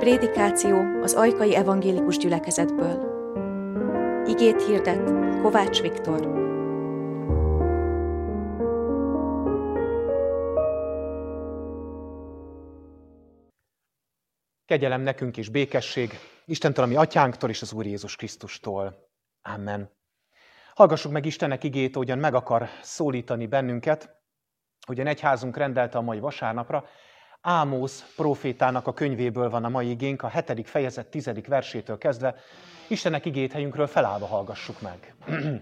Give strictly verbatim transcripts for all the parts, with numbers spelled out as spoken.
Prédikáció az Ajkai Evangélikus Gyülekezetből. Igét hirdet Kovács Viktor. Kegyelem nekünk és békesség Istentől, a mi atyánktól és az Úr Jézus Krisztustól. Amen. Hallgassuk meg Istennek igét, ahogyan meg akar szólítani bennünket, hogyan egyházunk rendelte a mai vasárnapra. Ámosz prófétának a könyvéből van a mai igénk, a hetedik fejezet tizedik versétől kezdve. Istennek igét helyünkről felállva hallgassuk meg.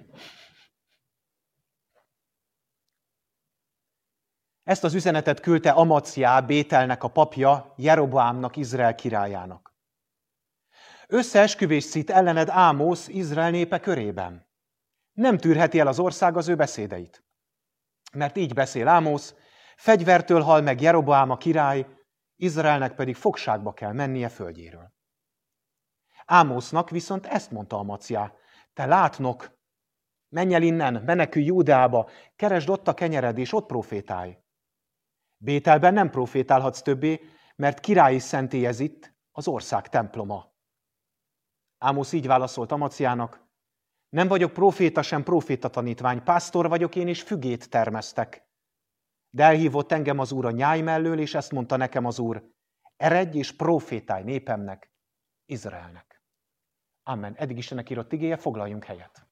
Ezt az üzenetet küldte Amaciá, Bételnek a papja, Jeroboámnak, Izrael királyának. Összeesküvés szít ellened Ámosz, Izrael népe körében. Nem tűrheti el az ország az ő beszédeit. Mert így beszél Ámosz, fegyvertől hal meg Jeroboám a király, Izraelnek pedig fogságba kell mennie földjéről. Ámosznak viszont ezt mondta Amaciá, te látnok, menj el innen, menekülj Júdeába, keresd ott a kenyered, és ott profétálj. Bételben nem profétálhatsz többé, mert királyi szentély ez itt, az ország temploma. Ámosz így válaszolt Amaciának, nem vagyok proféta sem proféta tanítvány, pásztor vagyok én, és fügét termesztek. De elhívott engem az Úr a nyáj mellől, és ezt mondta nekem az Úr, eredj és profétálj népemnek, Izraelnek. Amen. Eddig Istennek írott igéje, foglaljunk helyet.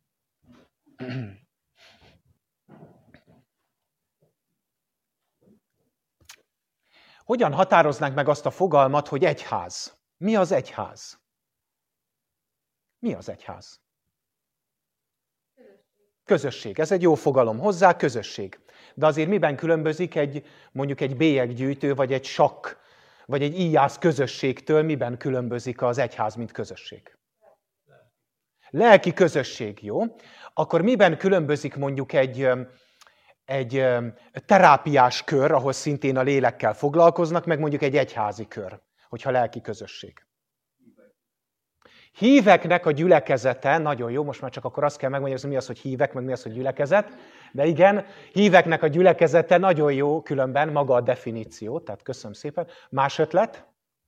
Hogyan határoznánk meg azt a fogalmat, hogy egyház? Mi az egyház? Mi az egyház? Közösség. Ez egy jó fogalom hozzá, közösség. De azért miben különbözik egy, mondjuk egy bélyeggyűjtő, vagy egy sakk, vagy egy íjász közösségtől, miben különbözik az egyház, mint közösség? Lelki közösség, jó? Akkor miben különbözik mondjuk egy, egy terápiás kör, ahol szintén a lélekkel foglalkoznak, meg mondjuk egy egyházi kör, hogyha lelki közösség? Híveknek a gyülekezete, nagyon jó, most már csak akkor azt kell megmagyarázni, mi az, hogy hívek, meg mi az, hogy gyülekezet. De igen, híveknek a gyülekezete nagyon jó, különben maga a definíció, tehát köszönöm szépen. Más ötlet?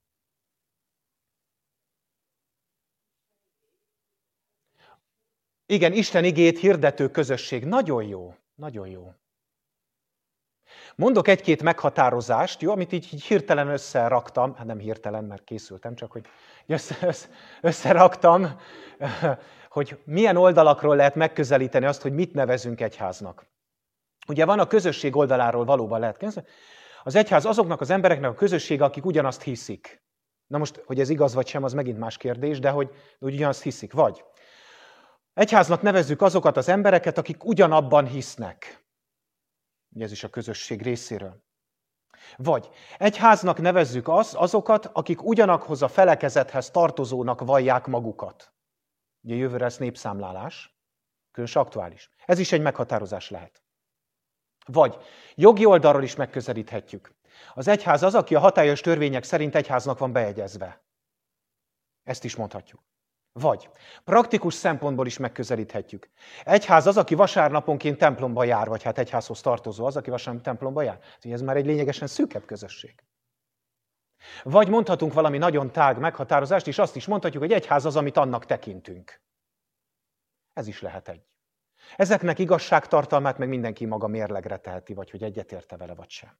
Igen, Isten igét hirdető közösség. Nagyon jó, nagyon jó. Mondok egy-két meghatározást, jó, amit így, így hirtelen összeraktam, hát nem hirtelen, mert készültem, csak hogy össze, össze, összeraktam, hogy milyen oldalakról lehet megközelíteni azt, hogy mit nevezünk egyháznak. Ugye van a közösség oldaláról valóban lehet kezdeni. Az egyház azoknak az embereknek a közössége, akik ugyanazt hiszik. Na most, hogy ez igaz vagy sem, az megint más kérdés, de hogy, hogy ugyanazt hiszik. Vagy egyháznak nevezzük azokat az embereket, akik ugyanabban hisznek. Ugye ez is a közösség részéről. Vagy egyháznak nevezzük az, azokat, akik ugyanakhoz a felekezethez tartozónak vallják magukat. Ugye jövőre lesz népszámlálás, különösen aktuális. Ez is egy meghatározás lehet. Vagy jogi oldalról is megközelíthetjük. Az egyház az, aki a hatályos törvények szerint egyháznak van bejegyezve. Ezt is mondhatjuk. Vagy praktikus szempontból is megközelíthetjük. Egyház az, aki vasárnaponként templomba jár, vagy hát egyházhoz tartozó az, aki vasárnap templomba jár. Ez már egy lényegesen szűkebb közösség. Vagy mondhatunk valami nagyon tág meghatározást, és azt is mondhatjuk, hogy egyház az, amit annak tekintünk. Ez is lehet egy. Ezeknek igazságtartalmát meg mindenki maga mérlegre teheti, vagy hogy egyetérte vele, vagy sem.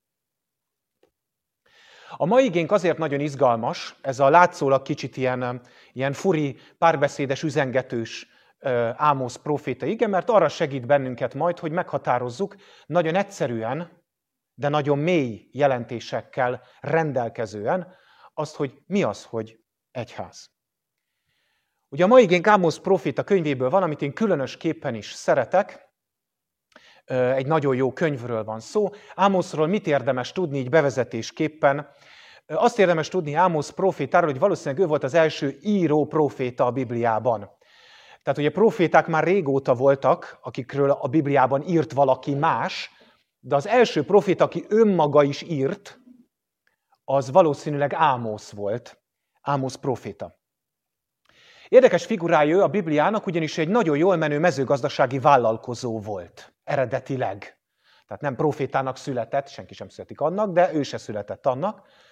A mai igénk azért nagyon izgalmas, ez a látszólag kicsit ilyen, ilyen furi, párbeszédes, üzengetős Ámosz próféta ige, mert arra segít bennünket majd, hogy meghatározzuk nagyon egyszerűen, de nagyon mély jelentésekkel rendelkezően azt, hogy mi az, hogy egyház. Ugye a mai igénk Ámosz próféta könyvéből van, amit én különösképpen is szeretek. Egy nagyon jó könyvről van szó. Ámoszról mit érdemes tudni így bevezetésképpen? Azt érdemes tudni Ámosz prófétáról, hogy valószínűleg ő volt az első író próféta a Bibliában. Tehát ugye próféták már régóta voltak, akikről a Bibliában írt valaki más, de az első próféta, aki önmaga is írt, az valószínűleg Ámosz volt, Ámosz próféta. Érdekes figurája ő a Bibliának, ugyanis egy nagyon jól menő mezőgazdasági vállalkozó volt, eredetileg. Tehát nem profétának született, senki sem születik annak, de ő se született annak,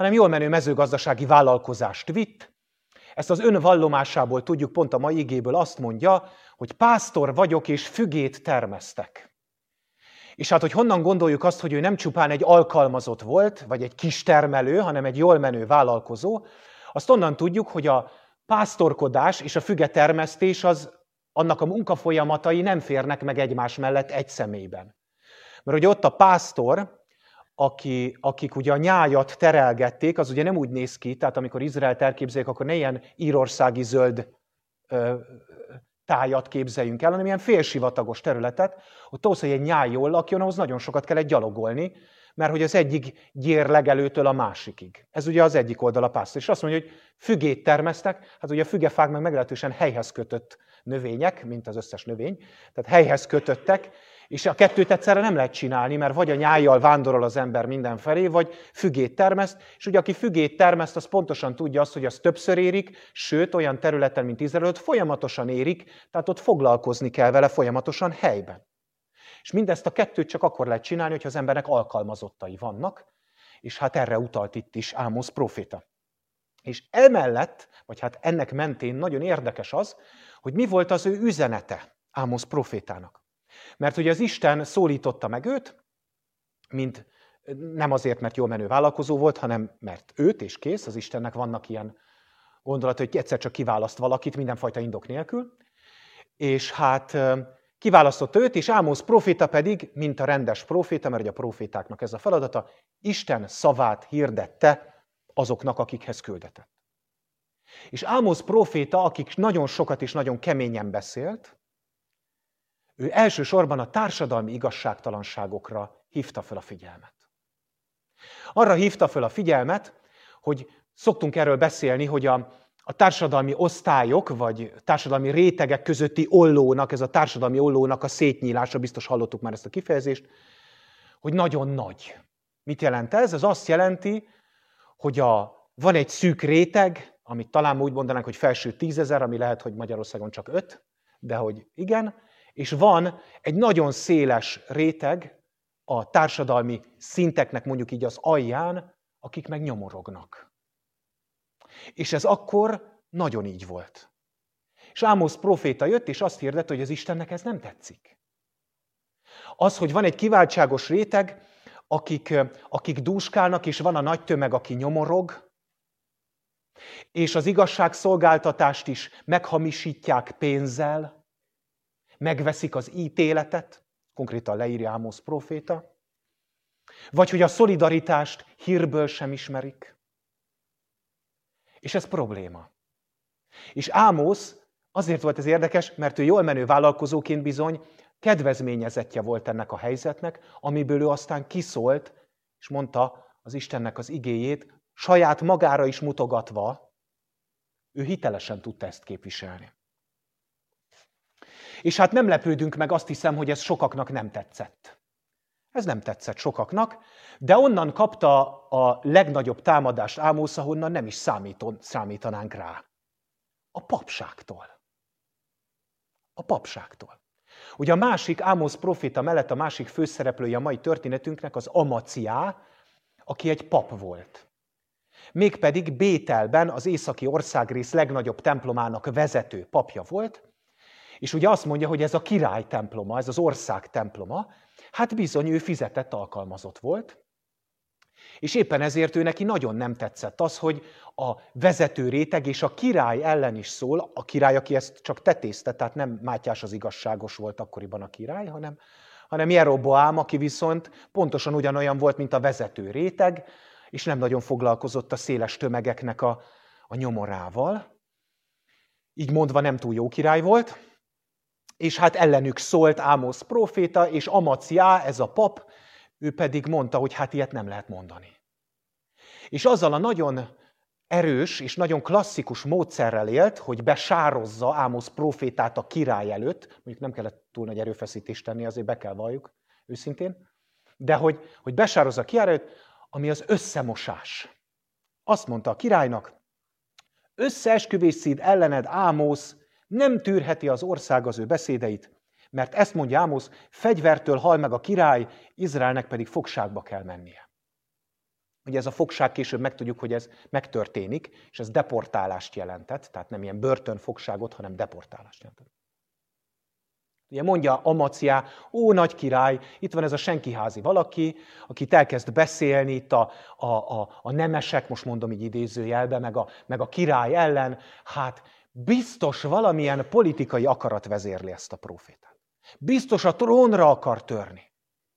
hanem jól menő mezőgazdasági vállalkozást vitt. Ezt az önvallomásából tudjuk, pont a mai igéből azt mondja, hogy pásztor vagyok és fügét termesztek. És hát, hogy honnan gondoljuk azt, hogy ő nem csupán egy alkalmazott volt, vagy egy kistermelő, hanem egy jól menő vállalkozó, azt onnan tudjuk, hogy a pásztorkodás és a fügetermesztés az, annak a munkafolyamatai nem férnek meg egymás mellett egy személyben. Mert ugye ott a pásztor, aki, akik ugye a nyájat terelgették, az ugye nem úgy néz ki, tehát amikor Izraelt elképzeljük, akkor ne ilyen írországi zöld ö, tájat képzeljünk el, hanem ilyen félsivatagos területet. Ott ahhoz, hogy egy nyáj jól lakjon, ahhoz nagyon sokat kellett gyalogolni, mert hogy az egyik gyér legelőtől a másikig. Ez ugye az egyik oldal a pásztor. És azt mondja, hogy fügét termesztek, hát ugye a fügefák meg meglehetősen helyhez kötött növények, mint az összes növény, tehát helyhez kötöttek, és a kettőt egyszerre nem lehet csinálni, mert vagy a nyájjal vándorol az ember mindenfelé, vagy fügét termeszt, és ugye aki fügét termeszt, az pontosan tudja azt, hogy az többször érik, sőt olyan területen, mint Izrael, ott folyamatosan érik, tehát ott foglalkozni kell vele folyamatosan helyben. És mindezt a kettőt csak akkor lehet csinálni, hogyha az embernek alkalmazottai vannak, és hát erre utalt itt is Ámosz próféta. És emellett, vagy hát ennek mentén nagyon érdekes az, hogy mi volt az ő üzenete Ámosz prófétának. Mert ugye az Isten szólította meg őt, mint nem azért, mert jól menő vállalkozó volt, hanem mert őt és kész, az Istennek vannak ilyen gondolatai, hogy egyszer csak kiválaszt valakit mindenfajta indok nélkül, és hát kiválasztott őt, és Ámosz próféta pedig, mint a rendes próféta, mert ugye a prófétáknak ez a feladata, Isten szavát hirdette azoknak, akikhez küldetett. És Ámosz próféta, akik nagyon sokat és nagyon keményen beszélt, ő elsősorban a társadalmi igazságtalanságokra hívta fel a figyelmet. Arra hívta fel a figyelmet, hogy szoktunk erről beszélni, hogy a, a társadalmi osztályok, vagy társadalmi rétegek közötti ollónak, ez a társadalmi ollónak a szétnyílása, biztos hallottuk már ezt a kifejezést, hogy nagyon nagy. Mit jelent ez? Ez azt jelenti, hogy a, van egy szűk réteg, amit talán úgy mondanánk, hogy felső tízezer, ami lehet, hogy Magyarországon csak öt, de hogy igen, és van egy nagyon széles réteg a társadalmi szinteknek mondjuk így az alján, akik meg nyomorognak. És ez akkor nagyon így volt. És Ámosz próféta jött, és azt hirdette, hogy az Istennek ez nem tetszik. Az, hogy van egy kiváltságos réteg, akik, akik dúskálnak, és van a nagy tömeg, aki nyomorog, és az igazságszolgáltatást is meghamisítják pénzzel, megveszik az ítéletet, konkrétan leírja Ámosz próféta, vagy hogy a szolidaritást hírből sem ismerik. És ez probléma. És Ámosz azért volt ez érdekes, mert ő jól menő vállalkozóként bizony kedvezményezettje volt ennek a helyzetnek, amiből ő aztán kiszólt, és mondta az Istennek az igéjét, saját magára is mutogatva, ő hitelesen tudta ezt képviselni. És hát nem lepődünk meg, azt hiszem, hogy ez sokaknak nem tetszett. Ez nem tetszett sokaknak, de onnan kapta a legnagyobb támadást Ámosz, ahonnan nem is számíton, számítanánk rá. A papságtól. A papságtól. Ugye a másik, Ámosz próféta mellett a másik főszereplője a mai történetünknek az Amaciá, aki egy pap volt. Mégpedig Bételben az északi országrész legnagyobb templomának vezető papja volt, és ugye azt mondja, hogy ez a király temploma, ez az ország temploma, hát bizony ő fizetett alkalmazott volt, és éppen ezért ő neki nagyon nem tetszett az, hogy a vezető réteg és a király ellen is szól, a király, aki ezt csak tetézte, tehát nem Mátyás az igazságos volt akkoriban a király, hanem, hanem Jeroboám, aki viszont pontosan ugyanolyan volt, mint a vezető réteg, és nem nagyon foglalkozott a széles tömegeknek a, a nyomorával. Így mondva nem túl jó király volt, és hát ellenük szólt Ámosz próféta, és Amaciá, ez a pap, ő pedig mondta, hogy hát ilyet nem lehet mondani. És azzal a nagyon erős és nagyon klasszikus módszerrel élt, hogy besározza Ámosz prófétát a király előtt, mondjuk nem kellett túl nagy erőfeszítést tenni, azért be kell valljuk őszintén, de hogy, hogy besározza a király előtt, ami az összemosás. Azt mondta a királynak, összeesküvésszéd ellened Ámosz nem tűrheti az ország az ő beszédeit, mert ezt mondja Ámosz, fegyvertől hal meg a király, Izraelnek pedig fogságba kell mennie. Ugye ez a fogság később megtudjuk, hogy ez megtörténik, és ez deportálást jelentett, tehát nem ilyen börtönfogságot, hanem deportálást jelentett. Ugye mondja Amaciá, ó, nagy király, itt van ez a senkiházi valaki, akit elkezd beszélni itt a, a, a, a nemesek, most mondom így idézőjelbe, meg a, meg a király ellen, hát biztos valamilyen politikai akarat vezérli ezt a prófétát. Biztos a trónra akar törni.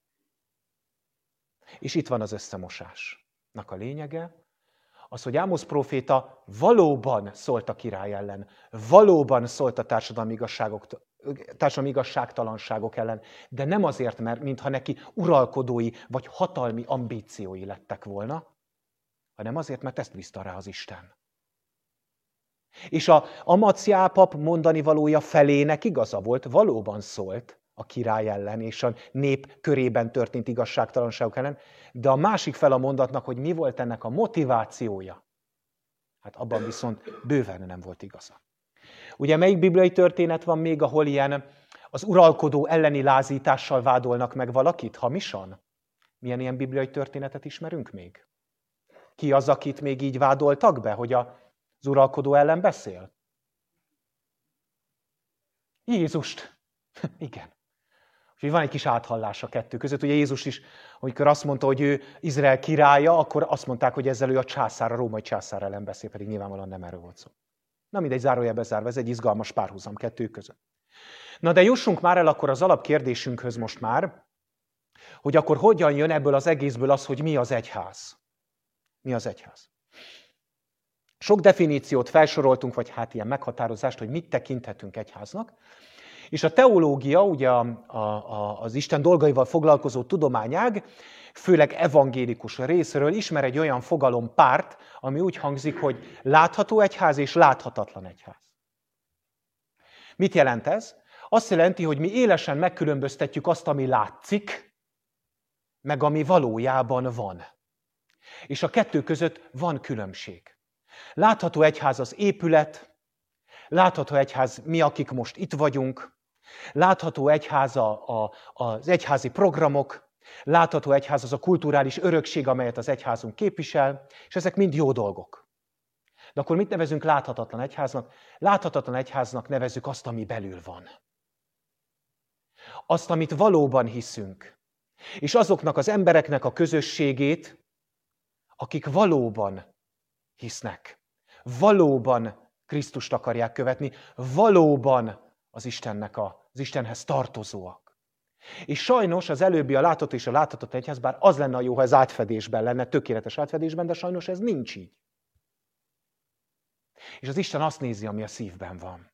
És itt van az összemosásnak a lényege, az, hogy Ámosz próféta valóban szólt a király ellen, valóban szólt a társadalmi igazságok, társadalmi igazságtalanságok ellen, de nem azért, mert mintha neki uralkodói vagy hatalmi ambíciói lettek volna, hanem azért, mert ezt bízta rá az Isten. És a Amaciá pap mondani valója felének igaza volt, valóban szólt a király ellen és a nép körében történt igazságtalanságok ellen, de a másik fel a mondatnak, hogy mi volt ennek a motivációja, hát abban viszont bőven nem volt igaza. Ugye melyik bibliai történet van még, ahol ilyen az uralkodó elleni lázítással vádolnak meg valakit hamisan? Milyen ilyen bibliai történetet ismerünk még? Ki az, akit még így vádoltak be, hogy az uralkodó ellen beszél? Jézust. Igen. Úgyhogy van egy kis áthallás a kettő között. Ugye Jézus is, amikor azt mondta, hogy ő Izrael királya, akkor azt mondták, hogy ezzel ő a császár, a római császár ellen beszél, pedig nyilvánvalóan nem erről volt szó. Na mindegy, zárójelbe zárva, ez egy izgalmas párhuzam kettő között. Na de jussunk már el akkor az alapkérdésünkhöz most már, hogy akkor hogyan jön ebből az egészből az, hogy mi az egyház? Mi az egyház? Sok definíciót felsoroltunk, vagy hát ilyen meghatározást, hogy mit tekinthetünk egyháznak. És a teológia, ugye a, a, a, az Isten dolgaival foglalkozó tudományág, főleg evangélikus részről ismer egy olyan fogalompárt, ami úgy hangzik, hogy látható egyház és láthatatlan egyház. Mit jelent ez? Azt jelenti, hogy mi élesen megkülönböztetjük azt, ami látszik, meg ami valójában van. És a kettő között van különbség. Látható egyház az épület, látható egyház mi, akik most itt vagyunk, látható egyház a, a, az egyházi programok, látható egyház az a kulturális örökség, amelyet az egyházunk képvisel, és ezek mind jó dolgok. De akkor mit nevezünk láthatatlan egyháznak? Láthatatlan egyháznak nevezzük azt, ami belül van. Azt, amit valóban hiszünk. És azoknak az embereknek a közösségét, akik valóban hisznek, valóban Krisztust akarják követni, valóban az, Istennek a, az Istenhez tartozóak. És sajnos az előbbi a látott és a láthatatlan egyház, bár az lenne a jó, ha ez átfedésben lenne, tökéletes átfedésben, de sajnos ez nincs így. És az Isten azt nézi, ami a szívben van.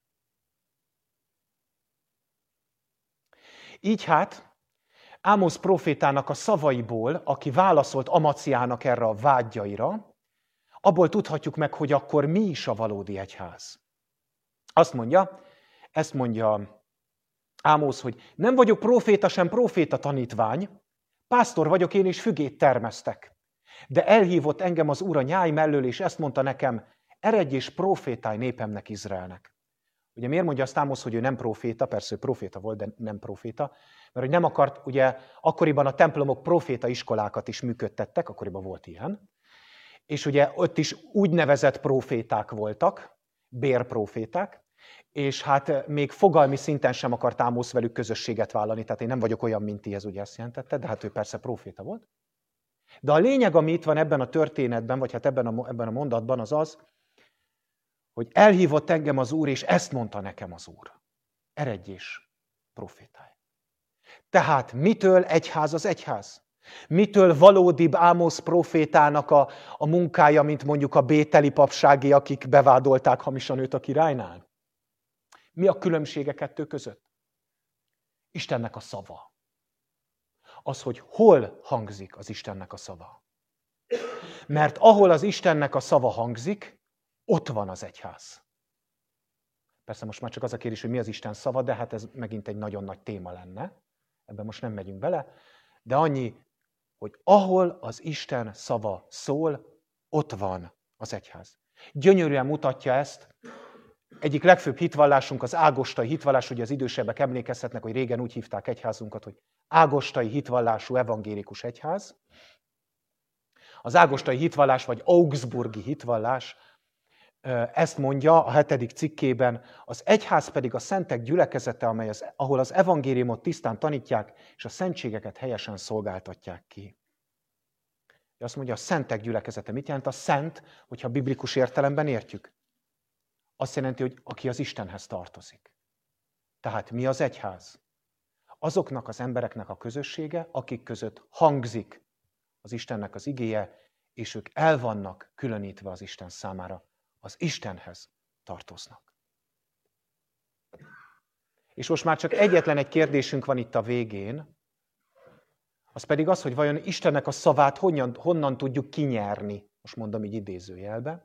Így hát Ámosz prófétának a szavaiból, aki válaszolt Amaciának erre a vádjaira, abból tudhatjuk meg, hogy akkor mi is a valódi egyház. Azt mondja, ezt mondja Ámosz, hogy nem vagyok próféta, sem próféta tanítvány, pásztor vagyok én, és fügét termesztek. De elhívott engem az Úr a nyáj mellől, és ezt mondta nekem, eredj és prófétálj népemnek, Izraelnek. Ugye miért mondja azt Ámosz, hogy ő nem próféta, persze ő próféta volt, de nem próféta, mert hogy nem akart, ugye akkoriban a templomok próféta iskolákat is működtettek, akkoriban volt ilyen, és ugye ott is úgynevezett próféták voltak, bérpróféták, és hát még fogalmi szinten sem akart Ámosz velük közösséget vállalni, tehát én nem vagyok olyan, mint ti, ez ugye ezt jelentette, de hát ő persze próféta volt. De a lényeg, ami itt van ebben a történetben, vagy hát ebben a, ebben a mondatban, az az, hogy elhívott engem az Úr, és ezt mondta nekem az Úr. Eredj és profétálj. Tehát mitől egyház az egyház? Mitől valódibb Ámosz prófétának a, a munkája, mint mondjuk a bételi papsági, akik bevádolták hamisan őt a királynál? Mi a különbsége kettő között? Istennek a szava. Az, hogy hol hangzik az Istennek a szava. Mert ahol az Istennek a szava hangzik, ott van az egyház. Persze most már csak az a kérdés, hogy mi az Isten szava, de hát ez megint egy nagyon nagy téma lenne. Ebben most nem megyünk bele. De annyi, hogy ahol az Isten szava szól, ott van az egyház. Gyönyörűen mutatja ezt. Egyik legfőbb hitvallásunk az ágostai hitvallás, ugye az idősebbek emlékezhetnek, hogy régen úgy hívták egyházunkat, hogy ágostai hitvallású evangélikus egyház. Az ágostai hitvallás, vagy augsburgi hitvallás ezt mondja a hetedik cikkében, az egyház pedig a szentek gyülekezete, amely az, ahol az evangéliumot tisztán tanítják, és a szentségeket helyesen szolgáltatják ki. Azt mondja, a szentek gyülekezete. Mit jelent a szent, hogyha biblikus értelemben értjük? Azt jelenti, hogy aki az Istenhez tartozik. Tehát mi az egyház? Azoknak az embereknek a közössége, akik között hangzik az Istennek az igéje, és ők el vannak különítve az Isten számára. Az Istenhez tartoznak. És most már csak egyetlen egy kérdésünk van itt a végén, az pedig az, hogy vajon Istennek a szavát honnan, honnan tudjuk kinyerni, most mondom így idézőjelbe.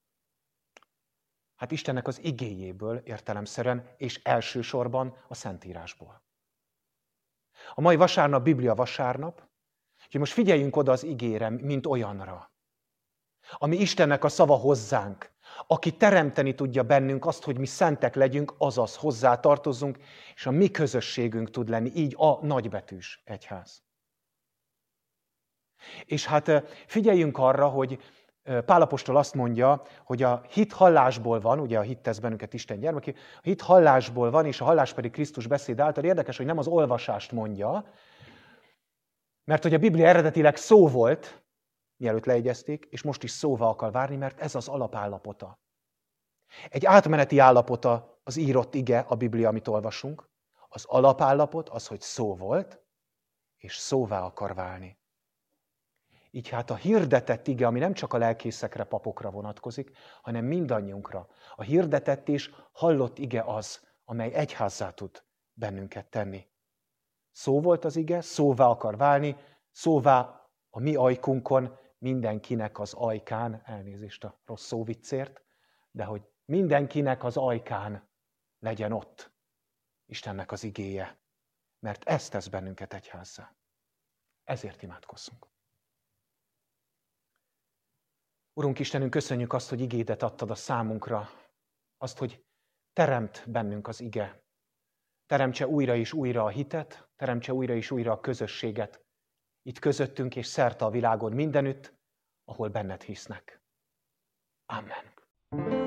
Hát Istennek az igéjéből értelemszerűen, és elsősorban a Szentírásból. A mai vasárnap Biblia vasárnap, úgyhogy most figyeljünk oda az igére, mint olyanra, ami Istennek a szava hozzánk, aki teremteni tudja bennünk azt, hogy mi szentek legyünk, azaz hozzá tartozzunk, és a mi közösségünk tud lenni, így a nagybetűs egyház. És hát figyeljünk arra, hogy Pál apostol azt mondja, hogy a hit hallásból van, ugye a hit tesz bennünket Isten gyermeki, a hit hallásból van, és a hallás pedig Krisztus beszéd által. Érdekes, hogy nem az olvasást mondja, mert hogy a Biblia eredetileg szó volt, mielőtt leegyezték, és most is szóval akar várni, mert ez az alapállapota. Egy átmeneti állapota az írott ige, a Biblia, amit olvasunk. Az alapállapot az, hogy szó volt, és szóvá akar válni. Így hát a hirdetett ige, ami nem csak a lelkészekre, papokra vonatkozik, hanem mindannyiunkra. A hirdetett és hallott ige az, amely egyházzá tud bennünket tenni. Szó volt az ige, szóvá akar válni, szóvá a mi ajkunkon, mindenkinek az ajkán, elnézést a rossz szóviccért, de hogy mindenkinek az ajkán legyen ott Istennek az igéje, mert ez tesz bennünket egyházzá. Ezért imádkozzunk. Urunk Istenünk, köszönjük azt, hogy igédet adtad a számunkra, azt, hogy teremt bennünk az ige. Teremtse újra és újra a hitet, teremtse újra és újra a közösséget, itt közöttünk és szerte a világon mindenütt, ahol benned hisznek. Amen.